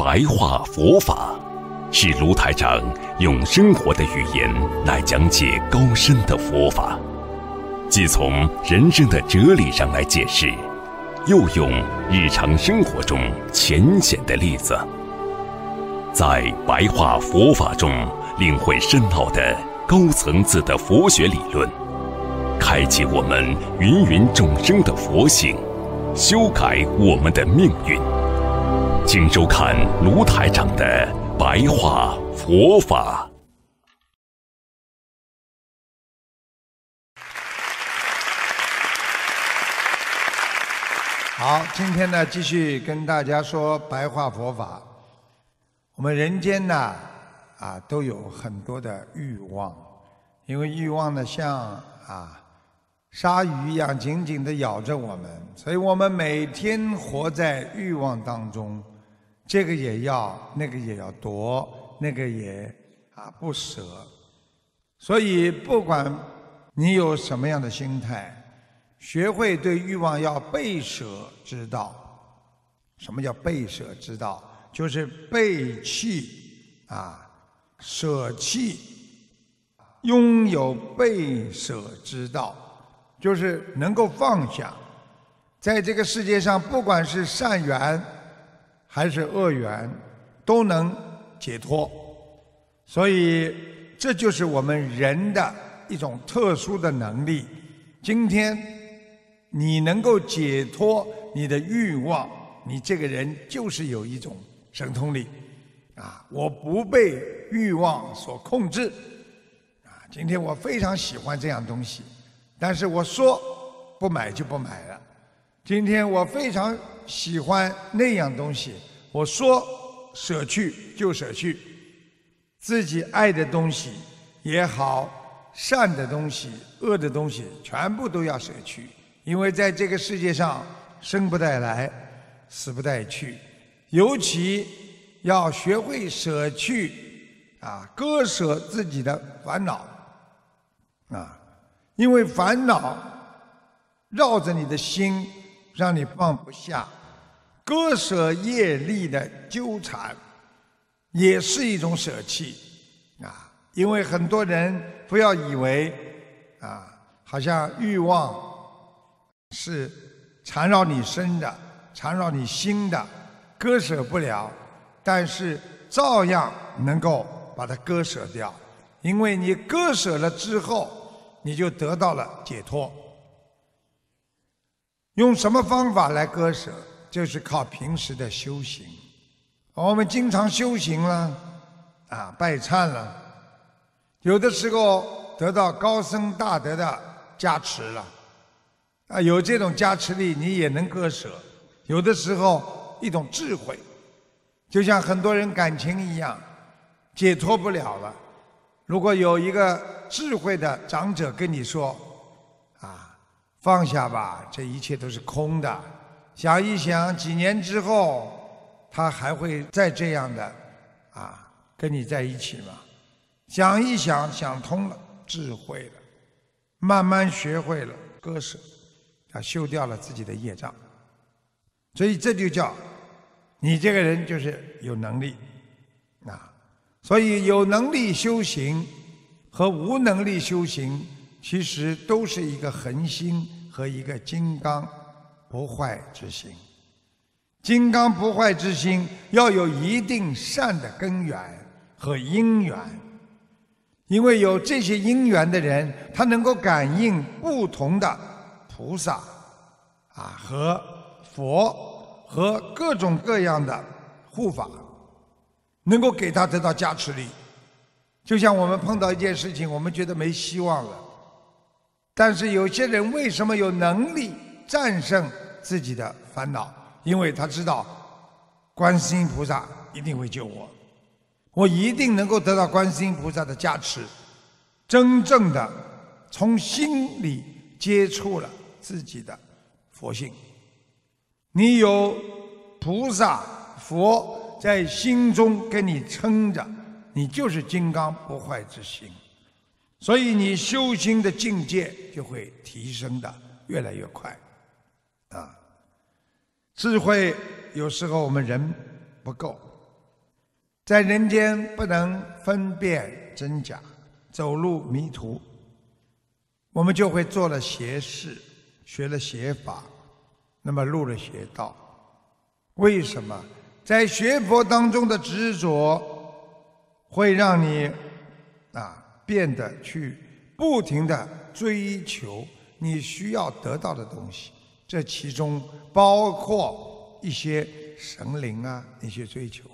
白话佛法，是卢台长用生活的语言来讲解高深的佛法，既从人生的哲理上来解释，又用日常生活中浅显的例子，在白话佛法中领会深奥的高层次的佛学理论，开启我们芸芸众生的佛性，修改我们的命运。请收看卢台长的白话佛法。 好，今天呢，继续跟大家说白话佛法。我们人间呢，都有很多的欲望，因为欲望呢，像鲨鱼一样紧紧地咬着我们，所以我们每天活在欲望当中，这个也要，那个也要夺，那个也不舍。所以不管你有什么样的心态，学会对欲望要背舍之道。什么叫背舍之道？就是背弃舍弃，拥有背舍之道，就是能够放下。在这个世界上，不管是善缘还是恶缘，都能解脱。所以这就是我们人的一种特殊的能力。今天你能够解脱你的欲望，你这个人就是有一种神通力我不被欲望所控制今天我非常喜欢这样东西，但是我说不买就不买了。今天我非常喜欢那样东西，我说舍去就舍去。自己爱的东西也好，善的东西、恶的东西，全部都要舍去。因为在这个世界上，生不带来，死不带去。尤其要学会舍去割舍自己的烦恼因为烦恼绕着你的心，让你放不下。割舍业力的纠缠，也是一种舍弃因为很多人不要以为好像欲望是缠绕你身的，缠绕你心的，割舍不了，但是照样能够把它割舍掉。因为你割舍了之后，你就得到了解脱。用什么方法来割舍？就是靠平时的修行。我们经常修行了拜忏了，有的时候得到高僧大德的加持了有这种加持力，你也能割舍。有的时候一种智慧，就像很多人感情一样，解脱不了了。如果有一个智慧的长者跟你说放下吧，这一切都是空的，想一想几年之后他还会再这样的跟你在一起吗？想一想，想通了，智慧了，慢慢学会了割舍修掉了自己的业障。所以这就叫你这个人就是有能力所以有能力修行和无能力修行，其实都是一个恒心和一个金刚不坏之心。金刚不坏之心要有一定善的根源和因缘，因为有这些因缘的人，他能够感应不同的菩萨和佛和各种各样的护法，能够给他得到加持力。就像我们碰到一件事情，我们觉得没希望了，但是有些人为什么有能力战胜自己的烦恼？因为他知道观世音菩萨一定会救我，我一定能够得到观世音菩萨的加持，真正的从心里接触了自己的佛性。你有菩萨佛在心中跟你撑着，你就是金刚不坏之心。所以你修行的境界就会提升的越来越快智慧有时候我们人不够在人间不能分辨真假，走入迷途，我们就会做了邪事，学了邪法，那么入了邪道。为什么？在学佛当中的执着会让你变得去不停地追求你需要得到的东西，这其中包括一些神灵一些追求。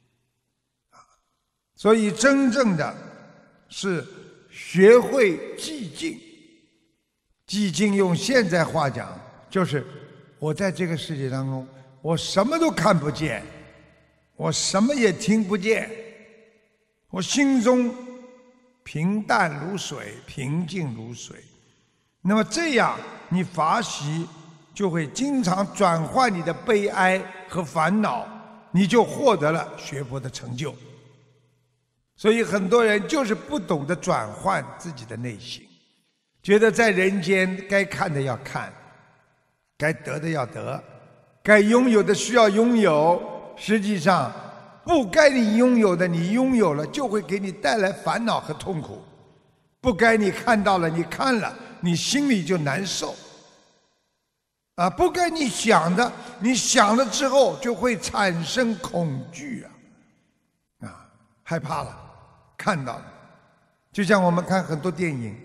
所以真正的是学会寂静。寂静用现在话讲，就是我在这个世界当中，我什么都看不见，我什么也听不见，我心中平淡如水，平静如水。那么这样你法喜就会经常转换你的悲哀和烦恼，你就获得了学佛的成就。所以很多人就是不懂得转换自己的内心，觉得在人间该看的要看，该得的要得，该拥有的需要拥有，实际上不该你拥有的你拥有了，就会给你带来烦恼和痛苦。不该你看到了，你看了，你心里就难受。不该你想的，你想了之后就会产生恐惧害怕了，看到了。就像我们看很多电影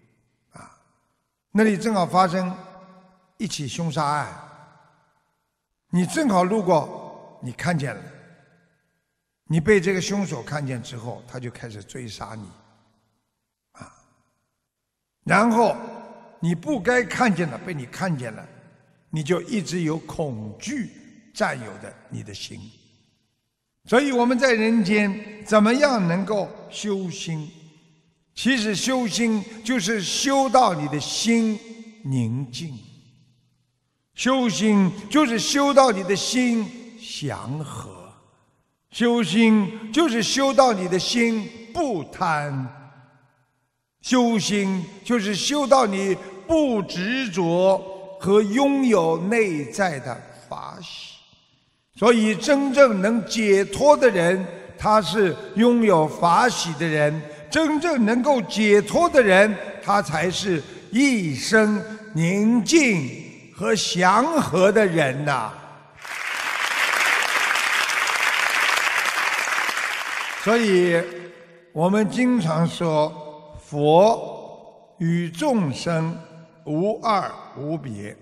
那里正好发生一起凶杀案，你正好路过，你看见了，你被这个凶手看见之后，他就开始追杀你然后你不该看见的被你看见了，你就一直有恐惧占有的你的心。所以我们在人间怎么样能够修心？其实修心就是修到你的心宁静，修心就是修到你的心祥和，修心就是修到你的心不贪，修心就是修到你不执着和拥有内在的法喜。所以真正能解脱的人，他是拥有法喜的人，真正能够解脱的人，他才是一生宁静和祥和的人呐。所以我们经常说，佛与众生无二无别。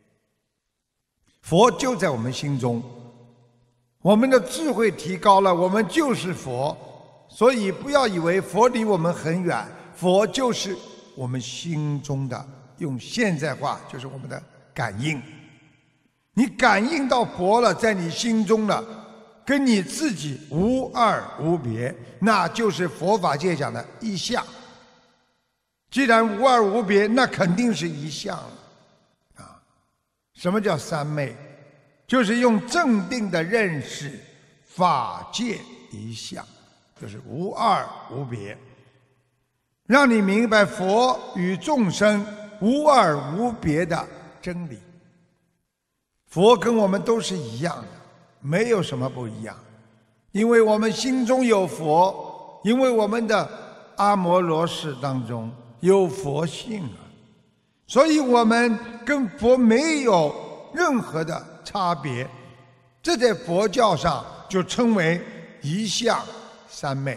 佛就在我们心中，我们的智慧提高了，我们就是佛。所以不要以为佛离我们很远，佛就是我们心中的，用现在话就是我们的感应。你感应到佛了，在你心中了，跟你自己无二无别，那就是佛法界讲的一相。既然无二无别，那肯定是一相了什么叫三昧？就是用正定的认识法界一相，就是无二无别，让你明白佛与众生无二无别的真理。佛跟我们都是一样的，没有什么不一样，因为我们心中有佛，因为我们的阿摩罗识当中有佛性所以我们跟佛没有任何的差别，这在佛教上就称为一相三昧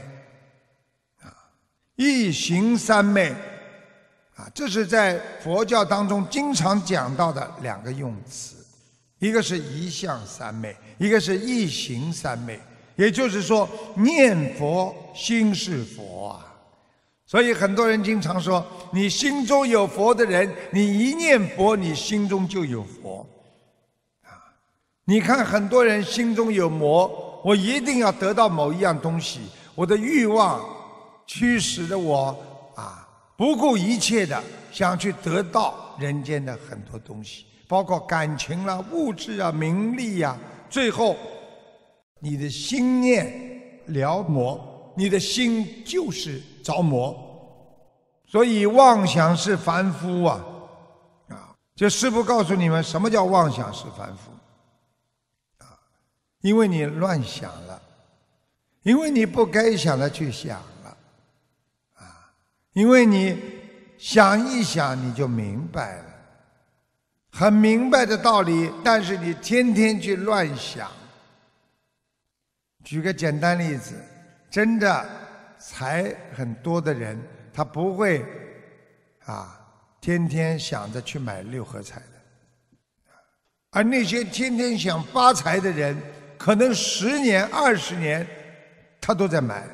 一行三昧这是在佛教当中经常讲到的两个用词，一个是一相三昧，一个是一行三昧。也就是说，念佛心是佛所以很多人经常说，你心中有佛的人，你一念佛，你心中就有佛你看很多人心中有魔，我一定要得到某一样东西，我的欲望驱使着我不顾一切的想去得到人间的很多东西，包括感情啦、物质名利最后你的心念撩魔，你的心就是着魔。所以妄想是凡夫这师父告诉你们什么叫妄想是凡夫因为你乱想了， 因为你不该想的去想了，因为你想一想你就明白了，很明白的道理，但是你天天去乱想。举个简单例子，真的财很多的人，他不会天天想着去买6合彩的，而那些天天想发财的人，可能10年、20年，他都在买。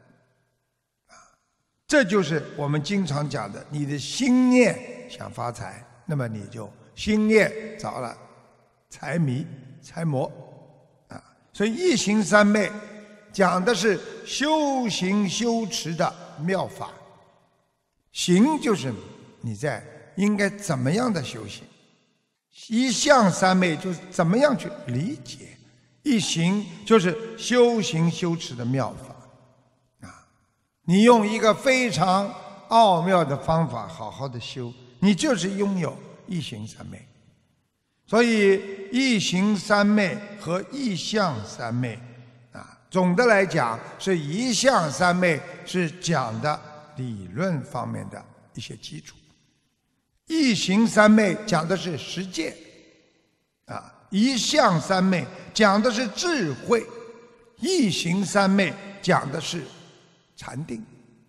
这就是我们经常讲的，你的心念想发财，那么你就心念着了财迷、财魔。所以一行三昧讲的是修行修持的妙法，行就是你在应该怎么样的修行，一向三昧就是怎么样去理解，一行就是修行修持的妙法。你用一个非常奥妙的方法好好的修，你就是拥有一行三昧。所以一行三昧和一向三昧总的来讲是一向三昧是讲的理论方面的一些基础，一行三昧讲的是实践一向三昧讲的是智慧，一行三昧讲的是禅定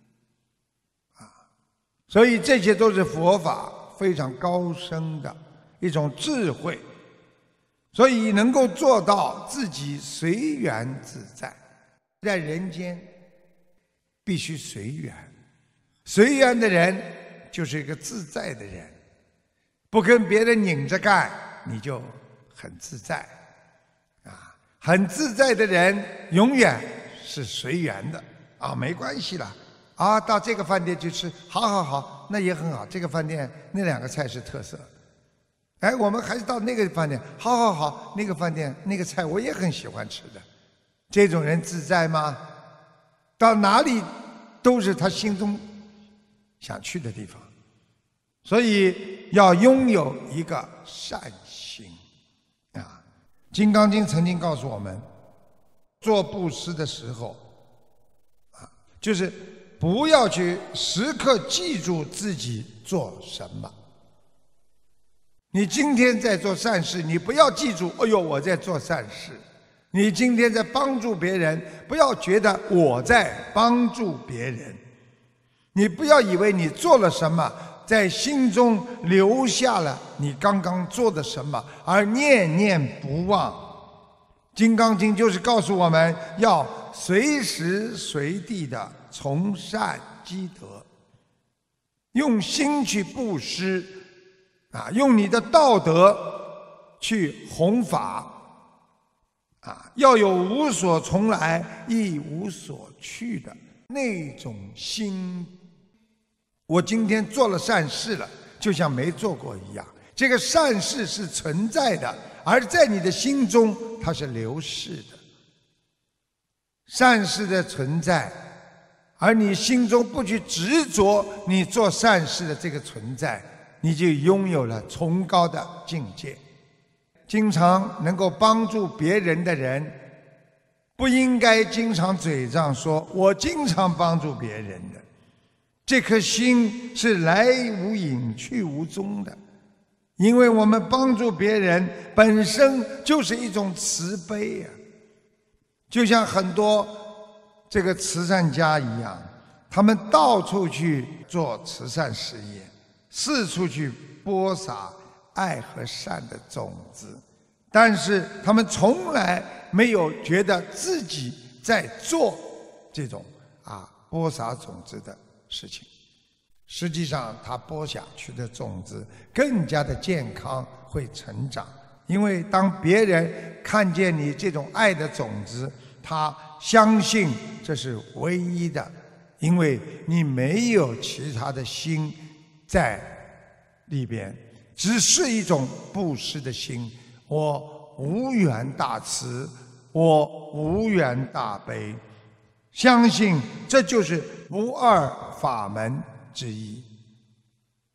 所以这些都是佛法非常高深的一种智慧，所以能够做到自己随缘自在。在人间必须随缘，随缘的人就是一个自在的人，不跟别人拧着干，你就很自在很自在的人永远是随缘的没关系了到这个饭店去吃，好，那也很好，这个饭店那2个菜是特色。我们还是到那个饭店，好，那个饭店那个菜我也很喜欢吃的。这种人自在吗？到哪里都是他心中想去的地方。所以要拥有一个善心金刚经曾经告诉我们，做布施的时候就是不要去时刻记住自己做什么。你今天在做善事，你不要记住我在做善事。你今天在帮助别人，不要觉得我在帮助别人。你不要以为你做了什么，在心中留下了你刚刚做的什么，而念念不忘。金刚经就是告诉我们要随时随地的从善积德，用心去布施用你的道德去弘法要有无所从来亦无所去的那种心。我今天做了善事了，就像没做过一样。这个善事是存在的，而在你的心中它是流逝的。善事的存在，而你心中不去执着你做善事的这个存在，你就拥有了崇高的境界。经常能够帮助别人的人，不应该经常嘴上说我经常帮助别人的，这颗心是来无影去无踪的。因为我们帮助别人本身就是一种慈悲就像很多这个慈善家一样，他们到处去做慈善事业，四处去播撒爱和善的种子，但是他们从来没有觉得自己在做这种播撒种子的事情。实际上他播下去的种子更加的健康，会成长。因为当别人看见你这种爱的种子，他相信这是唯一的，因为你没有其他的心在里边，只是一种布施的心。我无缘大慈，我无缘大悲，相信这就是不二法门之一。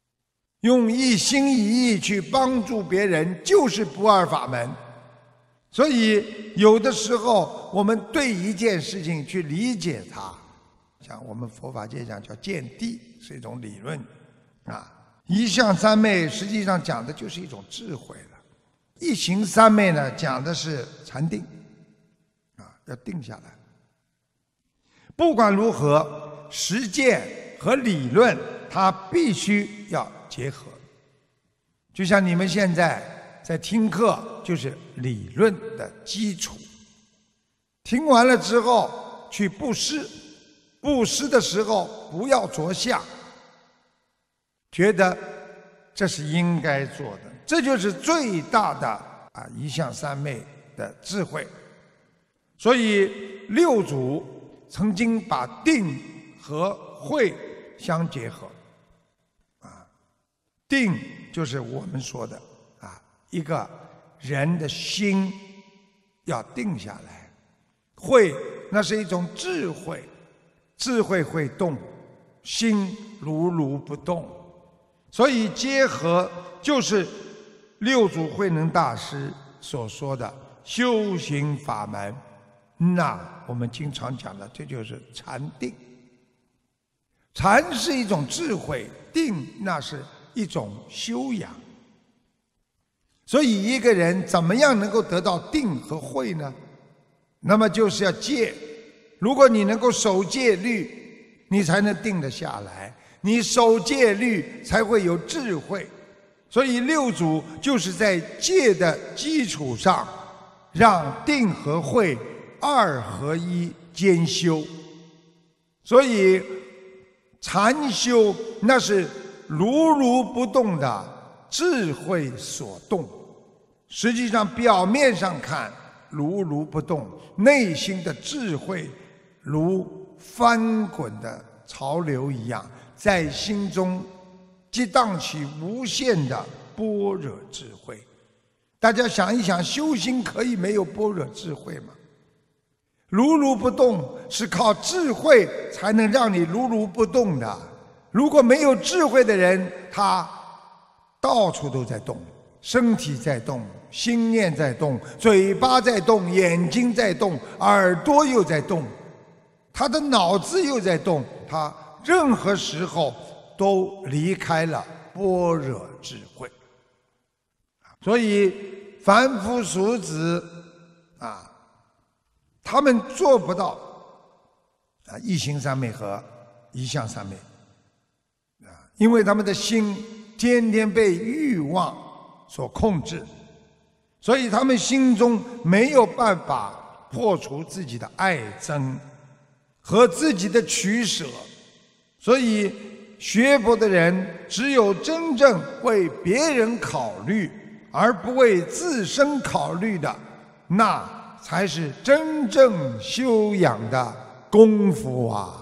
用一心一意去帮助别人，就是不二法门。 所以有的时候我们对一件事情去理解它，像我们佛法界讲叫见地，是一种理论啊。一相三昧实际上讲的就是一种智慧了，一行三昧呢讲的是禅定啊，要定下来。不管如何，实践和理论它必须要结合。就像你们现在在听课，就是理论的基础。听完了之后去布施，布施的时候不要着相，觉得这是应该做的，这就是最大的一相三昧的智慧。所以六祖曾经把定和慧相结合，定就是我们说的一个人的心要定下来，慧那是一种智慧，智慧会动，心如如不动，所以结合就是六祖慧能大师所说的修行法门。那我们经常讲的，这就是禅定。禅是一种智慧，定那是一种修养。所以一个人怎么样能够得到定和慧呢？那么就是要戒。如果你能够守戒律，你才能定得下来，你守戒律才会有智慧。所以六祖就是在戒的基础上，让定和慧二合一兼修。所以禅修那是如如不动的智慧所动，实际上表面上看如如不动，内心的智慧如翻滚的潮流一样，在心中激荡起无限的般若智慧。大家想一想，修行可以没有般若智慧吗？如如不动是靠智慧才能让你如如不动的。如果没有智慧的人，他到处都在动，身体在动，心念在动，嘴巴在动，眼睛在动，耳朵又在动，他的脑子又在动，他任何时候都离开了般若智慧。所以凡夫俗子他们做不到一行三昧和一相三昧，因为他们的心天天被欲望所控制，所以他们心中没有办法破除自己的爱憎和自己的取舍。所以学佛的人只有真正为别人考虑而不为自身考虑的，那才是真正修养的功夫啊！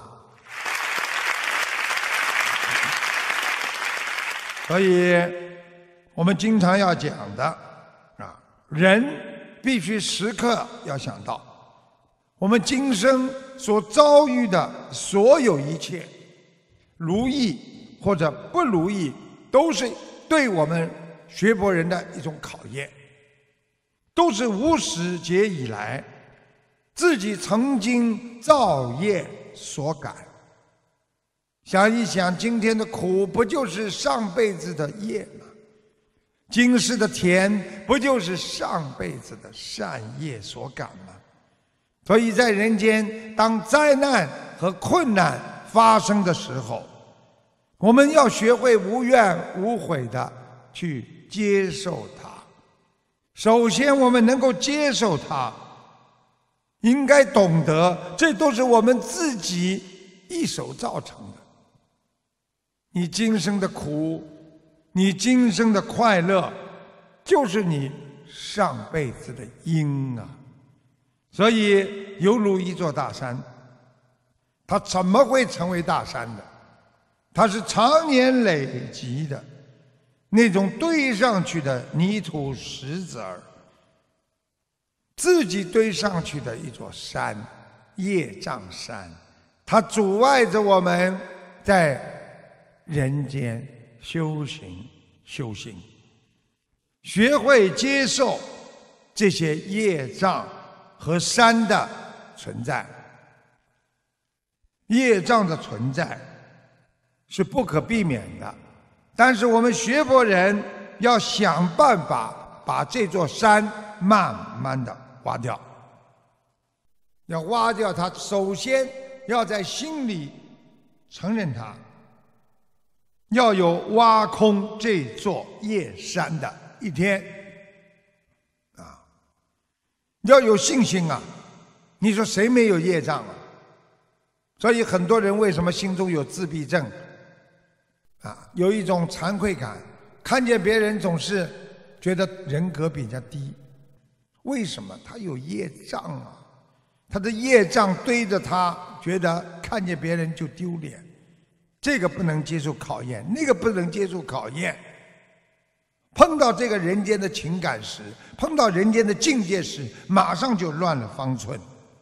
所以我们经常要讲的人必须时刻要想到，我们今生所遭遇的所有一切，如意或者不如意，都是对我们学佛人的一种考验，都是无始劫以来自己曾经造业所感。想一想，今天的苦不就是上辈子的业吗？今世的甜不就是上辈子的善业所感吗？所以在人间，当灾难和困难发生的时候，我们要学会无怨无悔的去接受它。首先我们能够接受它，应该懂得这都是我们自己一手造成的。你今生的苦，你今生的快乐，就是你上辈子的因啊。所以犹如一座大山，它怎么会成为大山的？它是常年累积的那种堆上去的泥土石子儿，自己堆上去的一座山，业障山，它阻碍着我们在人间修行。学会接受这些业障和山的存在。业障的存在是不可避免的，但是我们学佛人要想办法把这座山慢慢的挖掉。要挖掉它，首先要在心里承认它，要有挖空这座业山的一天啊！要有信心啊！你说谁没有业障啊？所以很多人为什么心中有自闭症啊？有一种惭愧感，看见别人总是觉得人格比较低。为什么？他有业障啊！他的业障堆着他，觉得看见别人就丢脸，这个不能接受考验，那个不能接受考验。碰到这个人间的情感时，碰到人间的境界时，马上就乱了方寸。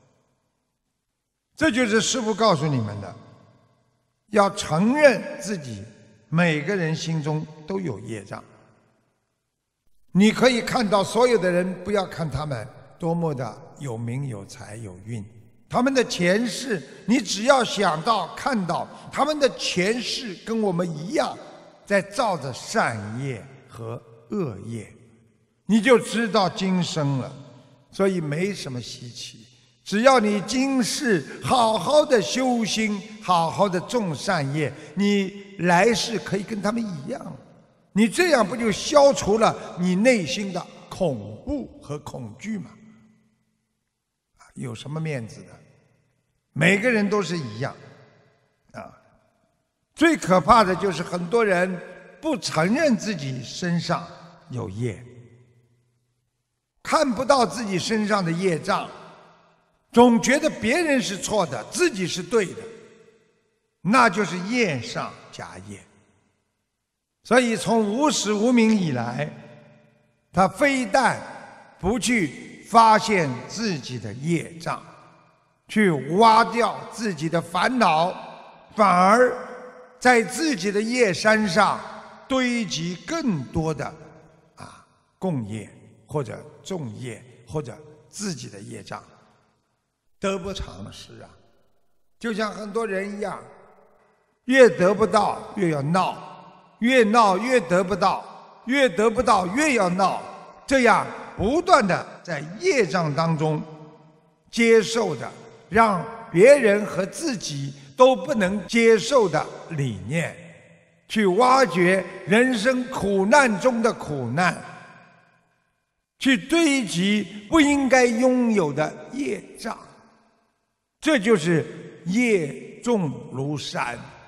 这就是师父告诉你们的，要承认自己每个人心中都有业障。你可以看到所有的人，不要看他们多么的有名有才有运，他们的前世，你只要想到看到他们的前世跟我们一样在造着善业和恶业，你就知道今生了。所以没什么稀奇，只要你今世好好的修心，好好的种善业，你来世可以跟他们一样。你这样不就消除了你内心的恐怖和恐惧吗？有什么面子的？每个人都是一样啊！最可怕的就是很多人不承认自己身上有业，看不到自己身上的业障，总觉得别人是错的，自己是对的，那就是业上加业。所以从无始无明以来，他非但不去发现自己的业障，去挖掉自己的烦恼，反而在自己的业山上堆积更多的共业或者众业或者自己的业障，得不偿失啊！就像很多人一样，越得不到越要闹，越闹越得不到，越得不到越要闹，这样不断的在业障当中接受着让别人和自己都不能接受的理念，去挖掘人生苦难中的苦难，去堆积不应该拥有的业障，这就是业重如山。